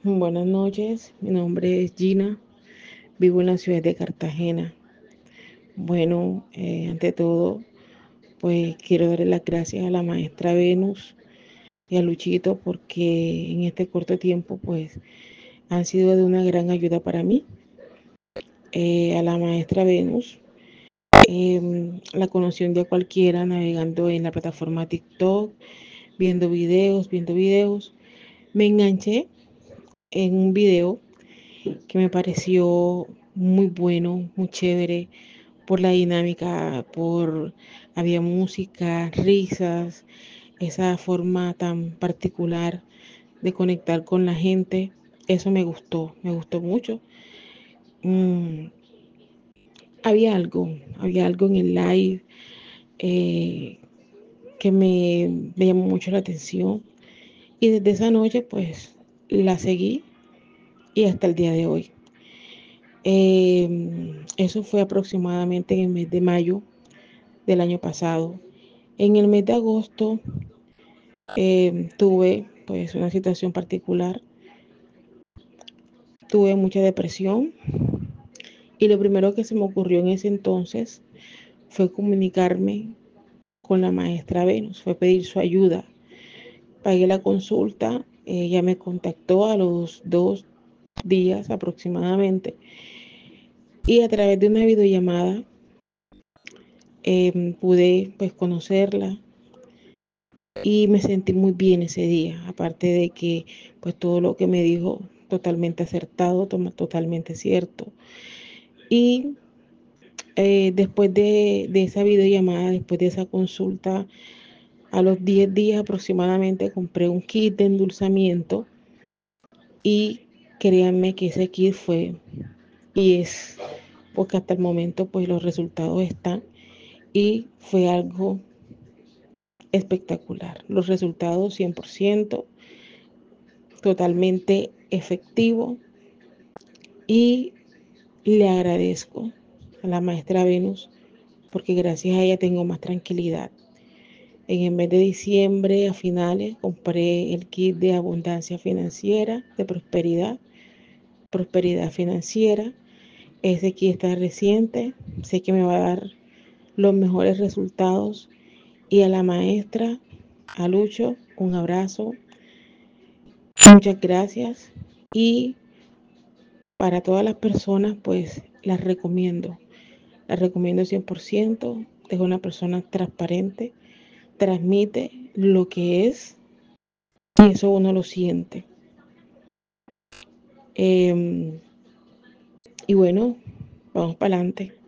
Buenas noches, mi nombre es Gina, vivo en la ciudad de Cartagena. Bueno, ante todo, pues quiero darle las gracias a la maestra Venus y a Luchito porque en este corto tiempo pues han sido de una gran ayuda para mí. A la maestra Venus la conocí un día cualquiera navegando en la plataforma TikTok, viendo videos. Me enganché en un video que me pareció muy bueno, muy chévere, por la dinámica, había música, risas, esa forma tan particular de conectar con la gente. Eso me gustó mucho. Mm, había algo en el live eh, que me llamó mucho la atención y desde esa noche pues la seguí y hasta el día de hoy. Eso fue aproximadamente en el mes de mayo del año pasado. En el mes de agosto tuve pues una situación particular, tuve mucha depresión y lo primero que se me ocurrió en ese entonces fue comunicarme con la maestra Venus, fue pedir su ayuda. Pagué la consulta, ella me contactó a los 2 días aproximadamente y a través de una videollamada pude pues conocerla y me sentí muy bien ese día, aparte de que pues todo lo que me dijo totalmente acertado, totalmente cierto. Y después de esa videollamada, después de esa consulta, a los 10 días aproximadamente compré un kit de endulzamiento y créanme que ese kit fue y es, porque hasta el momento pues los resultados están y fue algo espectacular. Los resultados 100%, totalmente efectivo y le agradezco a la maestra Venus porque gracias a ella tengo más tranquilidad. En el mes de diciembre, a finales, compré el kit de abundancia financiera, de prosperidad financiera. Ese kit está reciente, sé que me va a dar los mejores resultados. Y a la maestra, a Lucho, un abrazo, muchas gracias. Y para todas las personas, pues las recomiendo 100%. Es una persona transparente, transmite lo que es y eso uno lo siente. Y bueno, vamos para adelante.